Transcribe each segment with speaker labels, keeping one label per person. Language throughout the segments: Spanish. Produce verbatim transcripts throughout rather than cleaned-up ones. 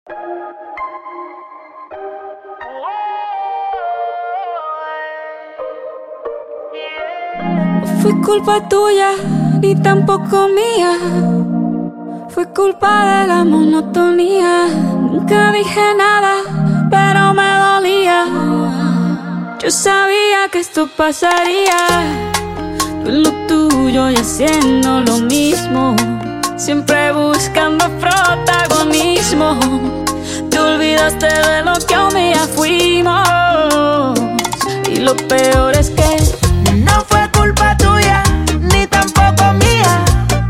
Speaker 1: No fue culpa tuya, ni tampoco mía. Fue culpa de la monotonía. Nunca dije nada, pero me dolía. Yo sabía que esto pasaría. Tú en lo tuyo y haciendo lo mismo, siempre buscando protagonismo. Te olvidaste de lo que un día fuimos. Y lo peor es que
Speaker 2: no fue culpa tuya, ni tampoco mía.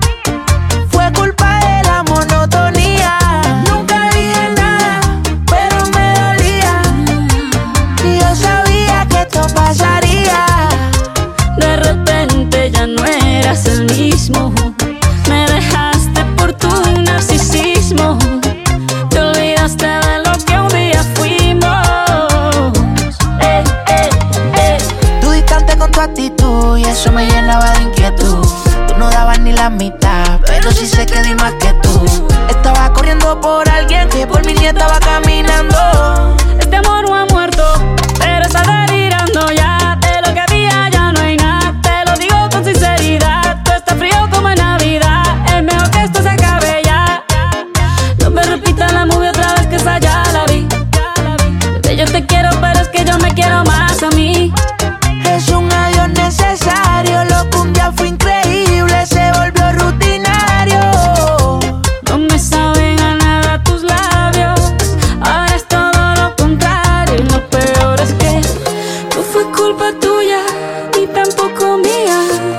Speaker 2: Fue culpa de la monotonía. Nunca dije nada, pero me dolía. Y yo sabía que esto pasaría.
Speaker 1: De repente ya no eras el mismo. Me dejaste por tu narcisismo. Te olvidaste de lo que un día fuimos. Eh, eh, eh.
Speaker 2: Tú distante con tu actitud y eso me llenaba de inquietud. Tú no dabas ni la mitad, pero sí sé que di más que tú. Estaba corriendo por alguien que por mí ni estaba caminando.
Speaker 1: Este amor no ha muerto, pero está delirando ya. De lo que había ya no hay nada. Te lo digo con sinceridad. Tú estás frío como en Navidad. Es mejor que esto se acabe ya. No me repitas la movie otra vez, que esa ya la vi. Bebé, yo te quiero, pero es que yo me quiero más a mí.
Speaker 2: Es un adiós necesario. Lo que un día fue increíble se volvió rutinario.
Speaker 1: No me saben a nada tus labios. Ahora es todo lo contrario. Y lo peor es que no fue culpa tuya, ni tampoco mía.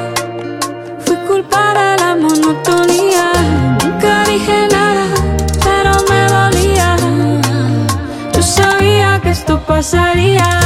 Speaker 1: Fue culpa de la monotonía. Nunca dije nada, pero me dolía. Yo sabía que esto pasaría.